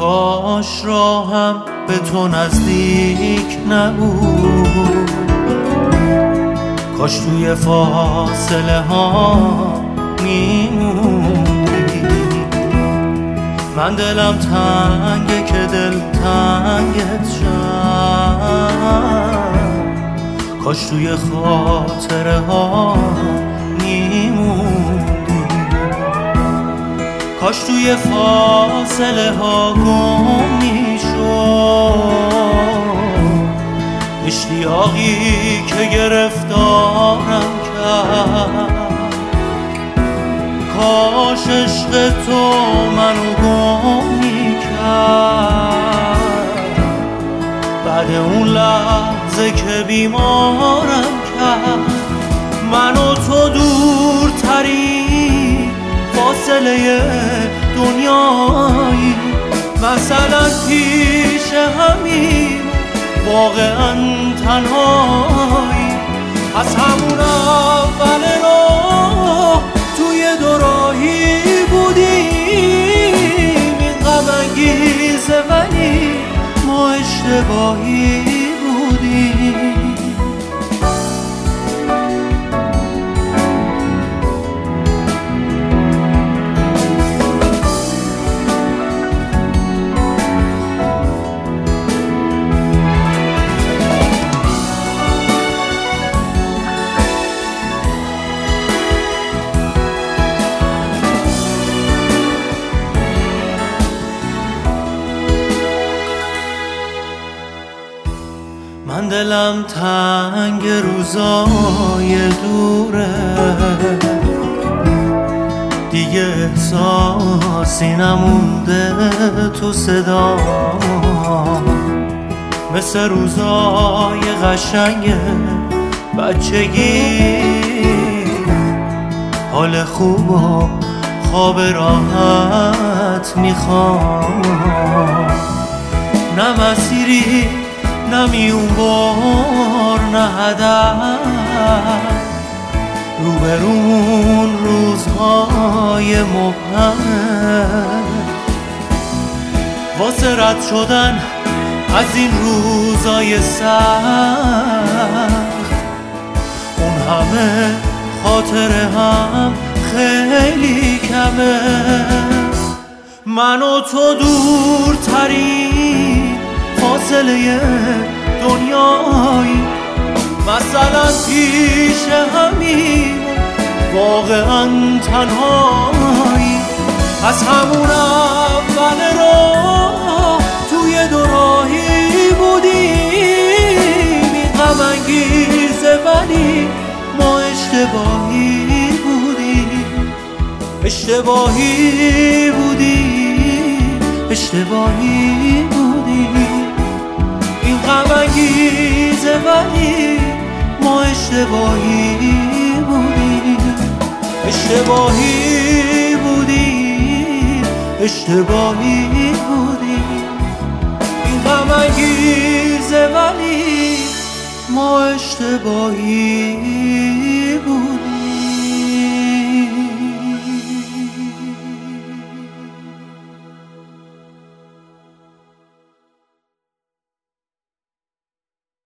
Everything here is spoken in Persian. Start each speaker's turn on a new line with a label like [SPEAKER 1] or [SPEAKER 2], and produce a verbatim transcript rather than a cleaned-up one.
[SPEAKER 1] کاش راهم به تو نزدیک نبود، کاش توی فاصله ها میموندی. من دلم تنگه که دل تنگت شد، کاش توی خاطره ها میموندی، کاش توی فاصله ها گم میشد. اشتیاقی که گرفتارم کرد، کاش عشق تو منو گم میکرد. بعد اون لحظه که بیمارم کرد، من و تو دورترین فاصله دنیایی. مثلا پیش همین واقعا تنهایی، از همون اول راه توی دوراهی بودیم. این غم انگیزه ولی ما اشتباهی بودیم. من دلم تنگ روزای دوره، دیگه احساسی نمونده تو صدا، مثل روزای قشنگ بچگی. حال خوب و خواب راحت میخوام، نه مسیری نه میونبار نه هدف، روبرون روزهای مبهم. واسه رد شدن از این روزای سخت، اون همه خاطره هم خیلی کمه. من و تو دورترین فاصله دنیایی، مثلا پیش همین واقعا تنهایی. از همون اول راه توی دوراهی بودیم. این غم انگیزه ولی ما اشتباهی بودیم، اشتباهی بودیم، اشتباهی بودیم. این غم انگیزه ولی ما اشتباهی بودیم، اشتباهی بودیم، اشتباهی بودیم. این غم انگیزه ولی ما اشتباهی بودیم.